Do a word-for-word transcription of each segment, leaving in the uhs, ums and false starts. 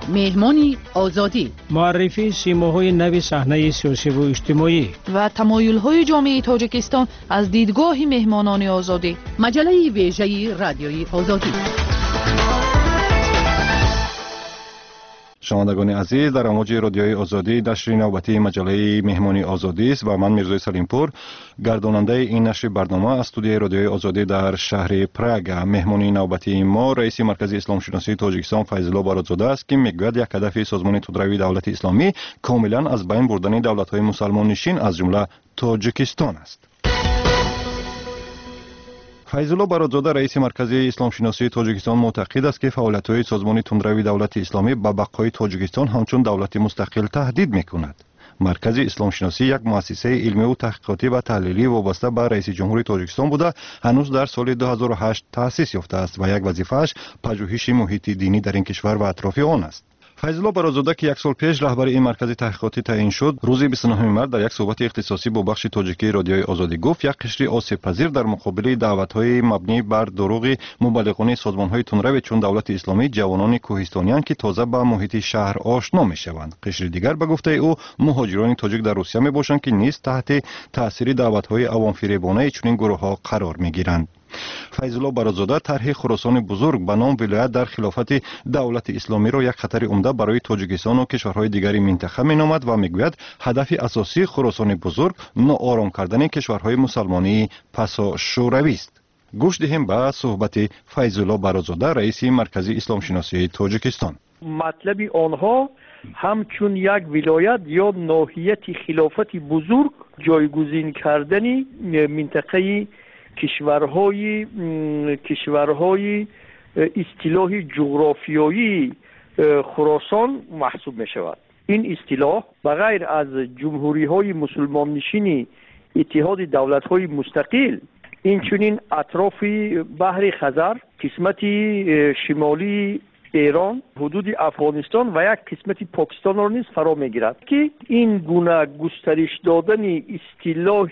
مهمانی آزادی، معرفی سیماهای نو صحنه سیاسی و اجتماعی و تمایل‌های جامعه تاجیکستان از دیدگاه مهمانان آزادی. مجله ویژه رادیوی آزادی. شنوندگان عزیز، در امواج رادیوی آزادی نشر نوبتی مجله مهمانی آزادی است و من میرزای سلیمپور گرداننده این نشر برنامه از استودیوی رادیوی آزادی در شهر پراگ. مهمانی نوبتی ما رئیس مرکز اسلام شناسی تاجیکستان فیض‌الله بارودزاده است که میگوید یک هدف سازمان تودروی دولت اسلامی کاملا از بین بردن دولت‌های مسلمان نشین از جمله تاجیکستان است. فیض‌الله بارودزاده رئیس مرکز اسلام شناسی تاجیکستان معتقد است که فعالیت‌های سازمان تندروی دولت اسلامی به بقای تاجیکستان همچون دولت مستقل تهدید می‌کند. مرکز اسلام شناسی یک مؤسسه علمی و تحقیقاتی و تحلیلی وابسته به رئیس جمهوری تاجیکستان بوده هنوز در سال دو هزار و هشت تأسیس یافته است و یک وظیفه‌اش پژوهش محیط دینی در این کشور و اطراف آن است. فیض‌الله بارودزاده که یک سال پیش رهبر این مرکز تحقیقاتی تعیین شد، روز بیست و نهم مارس در یک صحبت اختصاصی با بخش تاجیکی رادیوی آزادی گفت یک قشر آسیب پذیر در مقابل دعوت‌های مبنی بر دروغ مبلغان سازمان‌های تندرو چون دولت اسلامی جوانان کوهستانیان که تازه به محیط شهر آشنا می‌شوند. قشر دیگر به گفته او مهاجران تاجیک در روسیه میباشند که نیز تحت تاثیر دعوت‌های عوام فریبانه چنین گروه‌ها قرار می‌گیرند. فیض‌الله بارودزاده طرح خراسان بزرگ به نام ولایت در خلافت دولت اسلامی را یک خطر عمده برای تاجیکستان و کشورهای دیگر منطقه مینامد و میگوید هدف اساسی خراسان بزرگ ناآرام کردن کشورهای مسلمانی پسا شوروی است. گوش دهیم به صحبت فیض‌الله بارودزاده رئیس مرکز اسلام شناسی تاجیکستان. مطلب آنها همچون یک ولایت یا ناحیه خلافت بزرگ جایگزین کردن منطقه کشورهای کشورهای اصطلاح جغرافیایی خراسان محسوب می شود. این اصطلاح بغیر از جمهوری های مسلمان نشین اتحاد دولت های مستقل این چنین اطراف بحر خزر، قسمت شمالی ایران، حدود افغانستان و یک قسمت پاکستان را نیز فرا می گیرد که این گونه گسترش دادن اصطلاح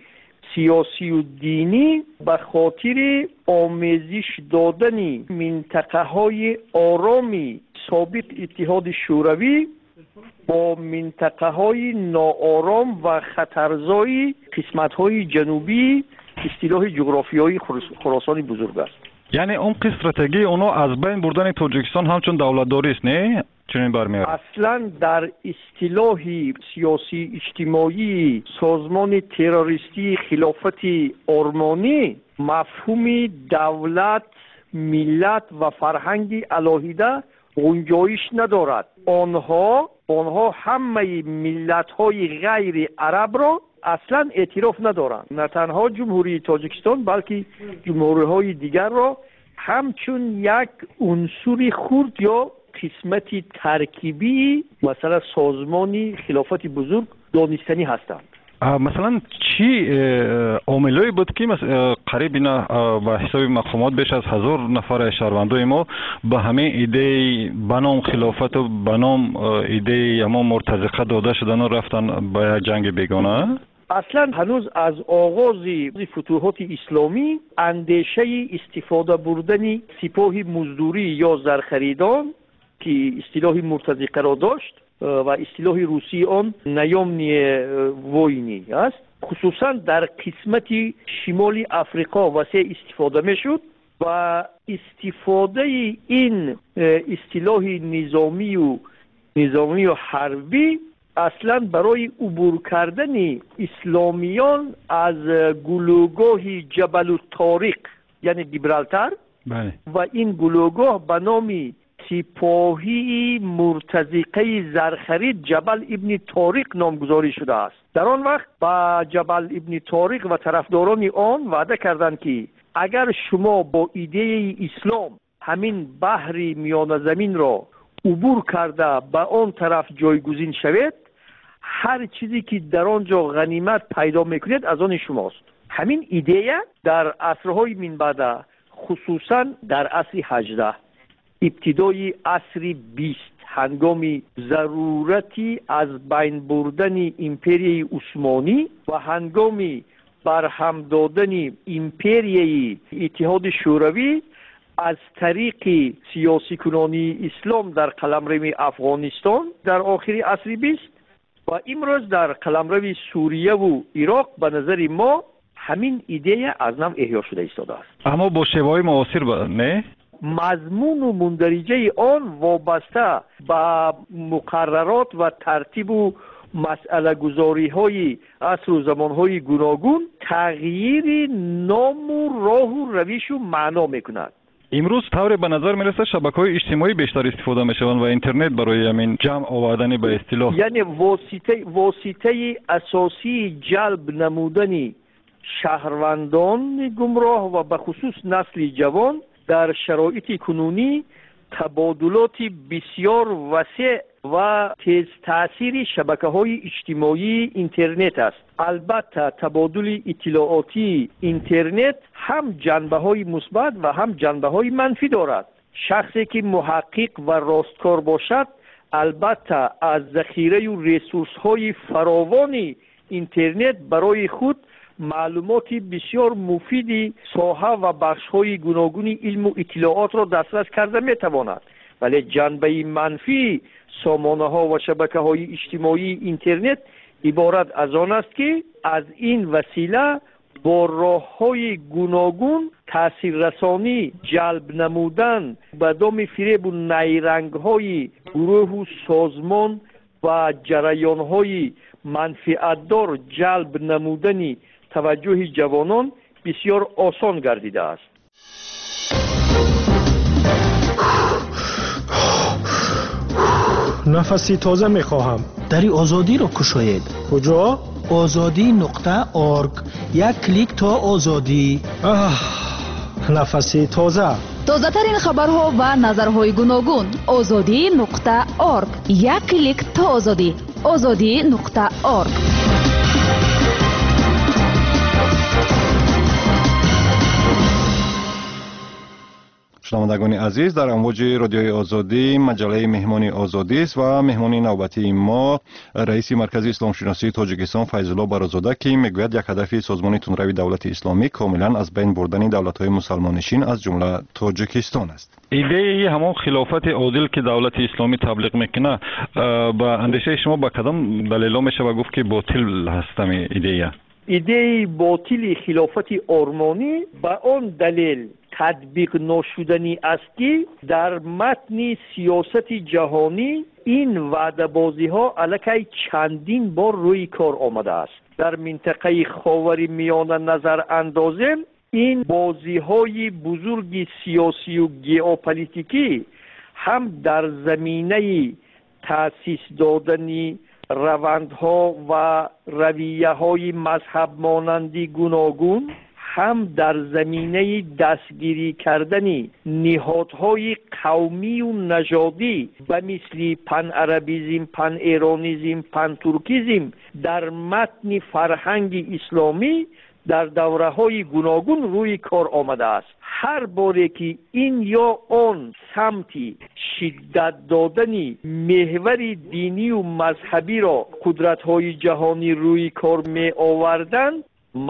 سیاسی و دینی به خاطر آمیزش دادن منطقه های آرامی سابق اتحاد شوروی با منطقه های ناآرام و خطرزای قسمت های جنوبی اصطلاح جغرافیایی خراسان بزرگ است. یعنی اون استراتژی اونو از بین بردن تاجیکستان همچون دولتداری است، نه؟ چنین برمیاد. اصلا در اصطلاح سیاسی اجتماعی سازمان تروریستی خلافت آرمانی مفهوم دولت، ملت و فرهنگ علاهیده گنجایش ندارد. آنها آنها همه ملت های غیر عرب را اصلا اعتراف ندارند. نه تنها جمهوری تاجیکستان بلکه جمهوری های دیگر را همچون یک عنصر خرد یا قسمتی ترکیبی مثلا سازمانی خلافت بزرگ دانستنی هستند. مثلا چی عاملی بود که قریب اینا به حساب مقامات بیش از هزار نفر شهروندای ما به همه ایده بنام خلافت و بنام ایده اما مرتزقه داده شدن و رفتن به جنگ بیگانه؟ اصلا هنوز از آغاز فتوحات اسلامی اندیشه استفاده بردن سپاه مزدوری یا زرخریدان که اصطلاح مرتزقه را داشت و اصطلاح روسی آن نیامنی ووینی است، خصوصا در قسمت شمال افریقا وسیع استفاده می شد و استفاده این اصطلاح نظامی و نظامی و حربی اصلا برای عبور کردن اسلامیان از گلوگاه جبل الطارق یعنی گیبرالتار بله. و این گلوگاه به نام سپاهی مرتزقه زرخرید جبل ابن طارق نامگذاری شده است. در آن وقت با جبل ابن طارق و طرفداران آن وعده کردند که اگر شما با ایده اسلام همین بحر میانه زمین را عبور کرده به آن طرف جایگزین شوید، هر چیزی که در آنجا غنیمت پیدا میکنید از آن شماست. همین ایده در عصرهای من بعد، خصوصا در عصر هجده، ابتدای عصر بیست، هنگام ضرورتی از بین بردن امپریای عثمانی و هنگام برهم دادن امپریای اتحاد شوروی، از طریق سیاسی کنانی اسلام در قلمرو افغانستان در آخر عصر بیست و امروز در قلمرو سوریه و عراق به نظر ما همین ایده از نو احیا شده ایستاده است. اما با شیوه‌های معاصر نه؟ مضمون و مندرجه آن وابسته به مقررات و ترتیب و مسئله گذاری های عصر و زمان های گوناگون تغییر نام و راه و روش و معنا میکند. امروز طور به نظر میرسه شبکه‌های اجتماعی بیشتر استفاده میشوند و اینترنت برای همین جمع آوردن به اصطلاح، یعنی واسطه واسطه اساسی جلب نمودن شهروندان گمراه و به خصوص نسل جوان در شرایط کنونی تبادلات بسیار وسیع و تیز تأثیر شبکه‌های اجتماعی اینترنت است. البته تبادل اطلاعاتی اینترنت هم جنبه‌های مثبت و هم جنبه‌های منفی دارد. شخصی که محقق و راستکار باشد البته از ذخیره و ریسورس‌های فراوان اینترنت برای خود معلومات بسیار مفیدی ساحه و بخش‌های گوناگون علم و اطلاعات را دسترس کرده می‌تواند. ولی جنبه منفی سامانه‌ها و شبکه‌های اجتماعی اینترنت عبارت از آن است که از این وسیله با راه‌های گوناگون تاثیررسانی جلب نمودن به دام فریب و نیرنگ‌های گروه و سازمان و جریان‌های منفعت‌دار جلب نمودنی توجه جوانان بسیار آسان گردیده است. نفسی تازه میخواهم. دری آزادی را کشاید. کجا؟ آزادی نقطه ارگ. یک کلیک تا آزادی. آه، نفسی تازه. تازه ترین خبرها و نظرهای گوناگون. آزادی نقطه ارگ. یک کلیک تا آزادی. آزادی نقطه ارگ. شنوندگان عزیز، در امواج رادیوی آزادی مجله مهمانی آزادی است و مهمانی نوبتی ما رئیس مرکز اسلام شناسی تاجیکستان فیض الله برازاده که میگوید یک هدف سازمان تندروی دولت اسلامی کاملا از بین بردن دولت‌های مسلمانشین از جمله تاجیکستان است. ایده همون خلافت عادل که دولت اسلامی تبلیغ میکنه با اندیشه شما با کدام دلیل میشه و گفت که باطل هستم ایده؟ ایده باطل خلافت آرمانی با آن دلیل تطبیق نشدنی است که در متن سیاست جهانی این وعده بازی ها علیه چندین بار روی کار آمده است. در منطقه خاورمیانه نظر اندازیم این بازی های بزرگ سیاسی و ژئوپلیتیکی هم در زمینه تأسیس دادن روندها و رویه های مذهب مانندی گوناگون هم در زمینه دستگیری کردن نهادهای قومی و نژادی و مثل پن عربیزم، پن ایرانیزم، پن ترکیزم در متن فرهنگ اسلامی در دوره های گوناگون روی کار آمده است. هر باره که این یا آن سمتی شدت دادن محور دینی و مذهبی را قدرت های جهانی روی کار می آوردند،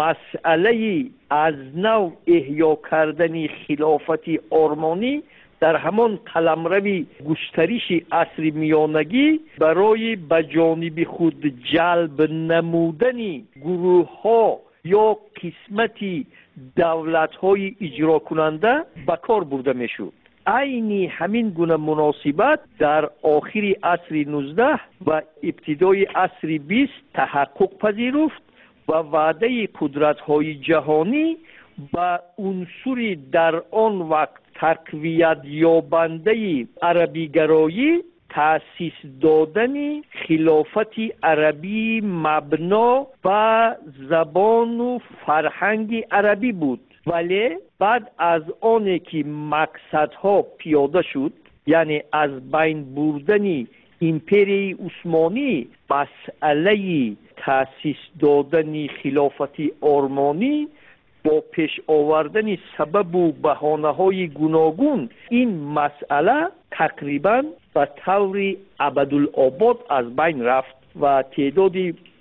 مسئله از نو احیا کردن خلافت آرمانی در همان قلمرو گسترش عصر میانگی برای به جانب خود جلب نمودن گروه ها یا قسمتی دولت های اجرا کننده به کار برده می شود. عین همین گونه مناسبت در آخر عصر نوزده و ابتدای عصر بیست تحقق پذیرفت و وعده قدرت های جهانی و عنصری در آن وقت تقویت یابنده عربی گرایی تأسیس دادن خلافت عربی مبنا و زبان و فرهنگ عربی بود. ولی بعد از آن که مقصدها پیاده شد، یعنی از بین بردن امپری عثمانی، مسئله تأسیس دادن خلافت آرمانی با پیش آوردن سبب و بهانه‌های گوناگون این مسئله تقریباً به طور ابدالآباد از بین رفت و تعداد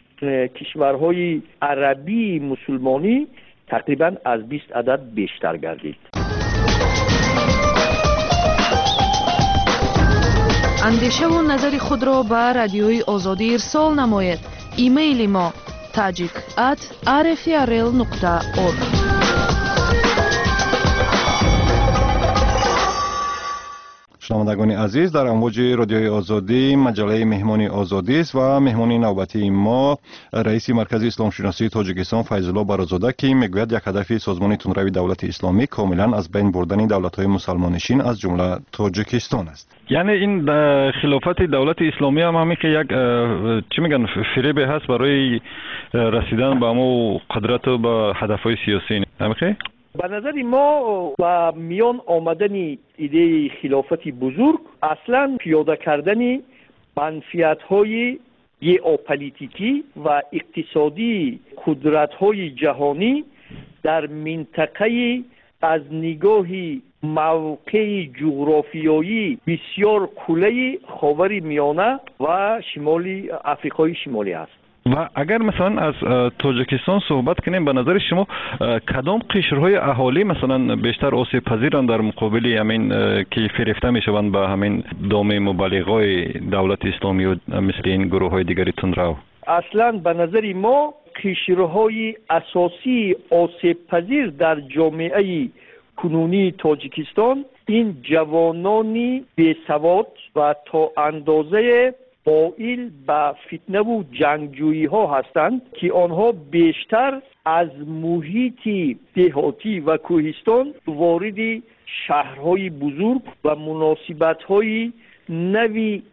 کشورهای عربی مسلمانی تقریباً از بیست عدد بیشتر گردید. اندیشه و نظر خود را به رادیوی آزادی ارسال نماید. ایمیل ما تاجیک ات آر اف ای ار ال نقطه اورگ. شنوندگان عزیز، در امواج رادیوی آزادی مجله مهمانی آزادی است و مهمانی نوبتی ما رئیس مرکز اسلام شناسی تاجیکستان فیض الله برازاده که میگوید یک هدف سازمان تندروی دولت اسلامی کاملا از بین بردن دولت‌های مسلمانشین از جمله تاجیکستان است. یعنی این خلافت دولت اسلامی هم همین که یک چی میگن فریب هست برای رسیدن به امو قدرت و به هدف‌های سیاسی. همین به نظر ما با میان آمدن ایده خلافت بزرگ اصلا پیاده کردن منفعت‌های ژئوپلیتیکی و اقتصادی قدرت‌های جهانی در منطقه از نگاه موقع جغرافیایی بسیار کلی خاور میانه و شمالی آفریقای شمالی است. و اگر مثلا از تاجیکستان صحبت کنیم، به نظر شما کدام قشرهای اهالی مثلا بیشتر آسیب پذیرند در مقابل همین که فریفته میشوند به همین دام مبلغای دولت اسلامی و مثل این گروه های دیگری تندرو؟ اصلا به نظر ما قشرهای اساسی آسیب پذیر در جامعه کنونی تاجیکستان این جوانانی بی‌سواد و تا اندازه مائل به فتنه و جنگجویی ها هستند که آنها بیشتر از محیط دهاتی و کوهستان وارد شهرهای بزرگ و مناسبت‌های نوی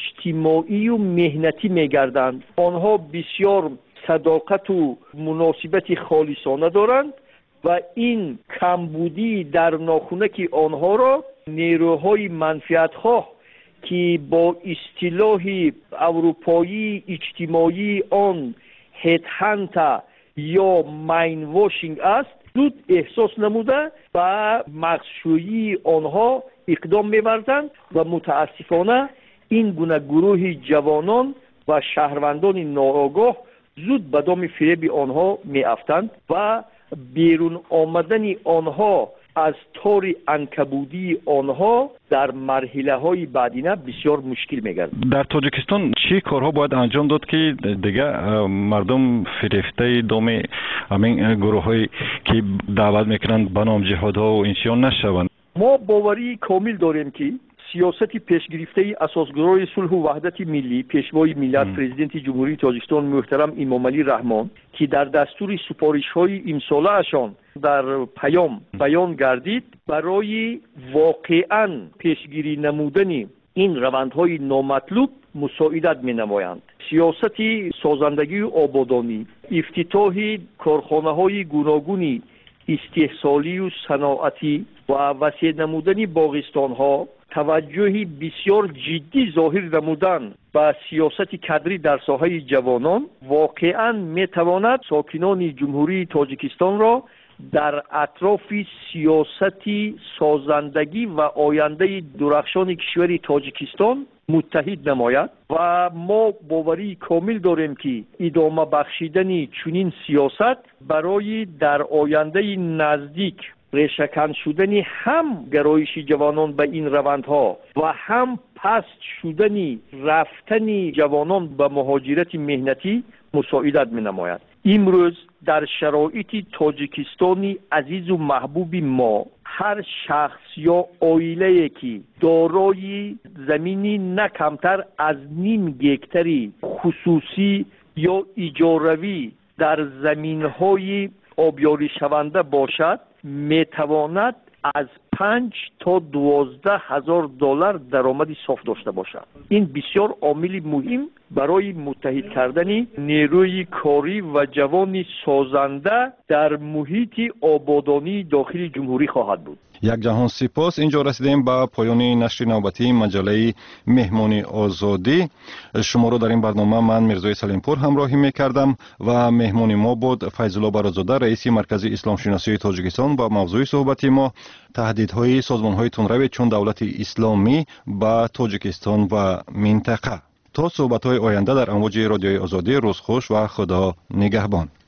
اجتماعی و مهنتی می‌گردند. آنها بسیار صداقت و مناسبت خالصانه دارند و این کمبودی در ناخونک آنها را نیروهای منفعت‌خواه که با اصطلاح اروپایی اجتماعی آن هد هانت یا ماین واشینگ است زود احساس نموده و مغزشویی آنها اقدام می‌ورزند و متاسفانه این گونه گروه جوانان و شهروندان ناآگاه زود به دام فریب آنها می‌افتند و بیرون آمدن آنها از تار عنکبوتی آنها در مرحله های بعدینه بسیار مشکل میگرد. در تاجیکستان چی کارها باید انجام داد که دیگه مردم فریفته دام همین گروه هایی که دعوت میکنند به نام جهادها و انسیان نشوند؟ ما باوری کامل داریم که سیاست پیشگرفته اساسگرای صلح و وحدت ملی پیشوای ملت پرزیدنت جمهوری تاجیکستان محترم امام علی رحمان که در دستور سپارش‌های امساله اشان در پیام بیان گردید برای واقعاً پیشگیری نمودن این روندهای نامطلوب مساعدت می‌نمایند. سیاست سازندگی و آبادانی، افتتاح کارخانه‌های گوناگون استحصالی و صنعتی و وسیع نمودن باغستان‌ها، توجه بسیار جدی ظاهر نمودن به سیاست کادری در ساحه جوانان واقعاً میتواند ساکنان جمهوری تاجیکستان را در اطراف سیاست سازندگی و آینده درخشان کشور تاجیکستان متحد نماید و ما باوری کامل داریم که ادامه بخشیدن چنین سیاست برای در آینده نزدیک ریشه‌کن شدن هم گرایش جوانان به این روندها و هم پست شدن رفتن جوانان به مهاجرت مهنتی مساعدت می‌نماید. امروز در شرایط تاجیکستانی عزیز و محبوب ما هر شخص یا عائله‌ای که دارای زمینی نه کمتر از نیم گکتری خصوصی یا اجاروی در زمین‌های آبیاری شونده باشد میتواند از پنج تا دوازده هزار دلار درآمد صاف داشته باشد. این بسیار عامل مهم برای متحد کردن نیروی کاری و جوان سازنده در محیط آبادانی داخل جمهوری خواهد بود. یک جهان سپاس. اینجا رسیدیم به پایان نشر نوبتی مجله مهمانی آزادی. شما رو در این برنامه من میرزای سلیمپور همراهی میکردم و مهمانی ما بود فیض الله برازاده رئیس مرکز اسلام شناسی تاجیکستان. با موضوع صحبت ما تهدیدهای سازمانهای تندرو چون دولت اسلامی به تاجیکستان و منطقه. تا صحبت‌های آینده در امواج رادیوی آزادی، روز خوش و خدا نگهبان.